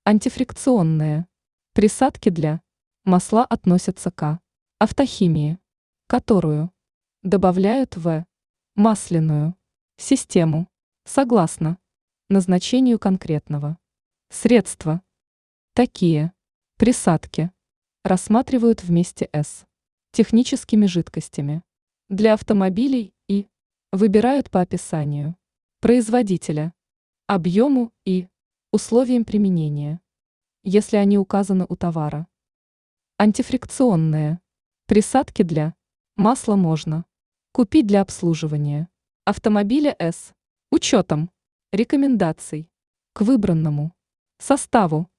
Антифрикционные присадки для масла относятся к автохимии, которую добавляют в масляную систему согласно назначению конкретного средства. Такие присадки рассматривают вместе с техническими жидкостями для автомобилей и выбирают по описанию производителя, объему и условиям применения, если они указаны у товара. Антифрикционные присадки для масла можно купить для обслуживания автомобиля с учетом рекомендаций к выбранному составу